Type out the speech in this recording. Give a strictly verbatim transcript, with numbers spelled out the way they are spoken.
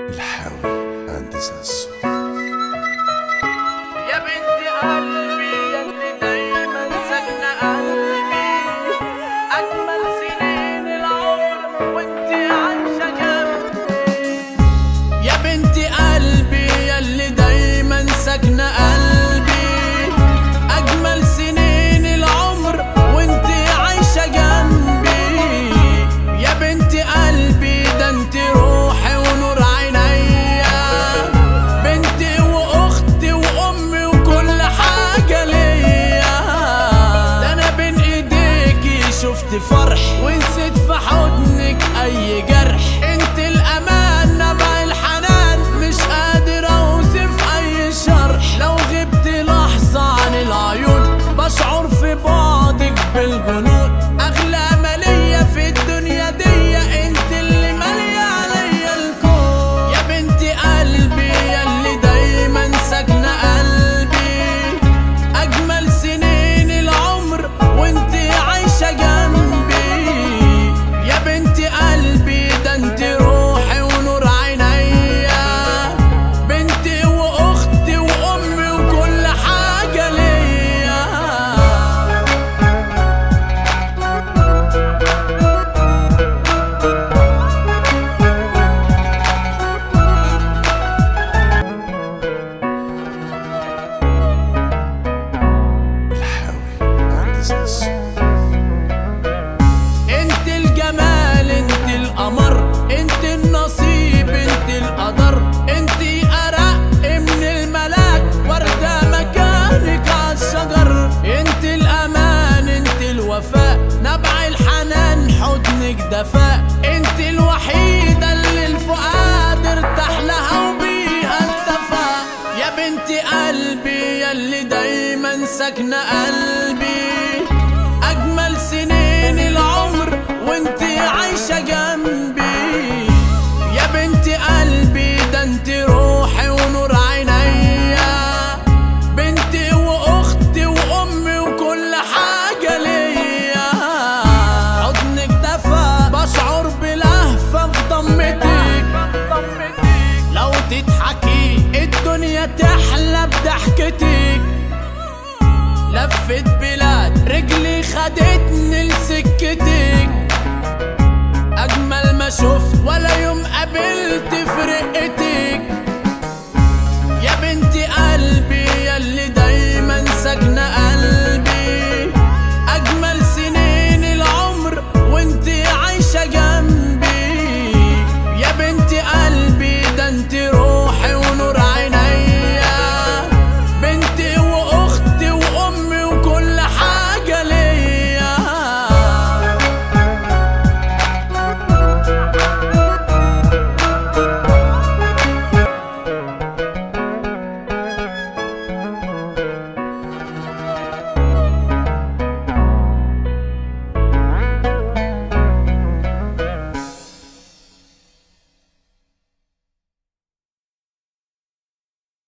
الحاوي هندسة الصوت. يا بنت قلبي ياللي دايما ساكنة قلبي، أجمل سنين العمر وانت عايشة جنبي. يا بنت قلبي ياللي دايما ساكنة قلبي، أجمل سنين العمر وانت عايشة جنبي. يا بنت قلبي ده انت روحي ونور عينيا، بنتي واختي وامي وكل حاجة ليا. ده انا بين ايديكي شفت فرح ونسيت في حضنك اي جرح. انت الامان نبع الحنان، مش قادر اوصف اي شرح. لو غبت لحظة عن العيون بشعر في بعدك بالجنون. اغلى ما ليا في الدنيا دي انت اللي مالية عليا الكون. يا بنت قلبي ياللي دايما ساكنة قلبي، اجمل سنين العمر وانت عايشة جنبي. يا بنت قلبي ده انت روحي ونور عينيا، بنتي واختي وامي وكل حاجة ليا. الحاوي هندسة الصوت. انت الجمال انت القمر، انت النصيب انت القدر. انت ارق من الملاك، وردة مكانك عالشجر. انت الامان انت الوفاء، نبع الحنان حضنك دفاء. انت الوحيدة اللي الفؤاد ارتاح لها وبيها التفى. يا بنت قلبي ياللي دايما ساكنة قلبي، أجمل سنين العمر وانت عايشة جنبي. يا بنت قلبي ده انت روحي ونور عينيا، بنتي واختي وامي وكل حاجة ليا. حضنك دفى بشعر بلهفة في ضمتك، لو تضحكي الدنيا تحلى بضحكتك. لفت بلاد رجلي خدتني لسكتك،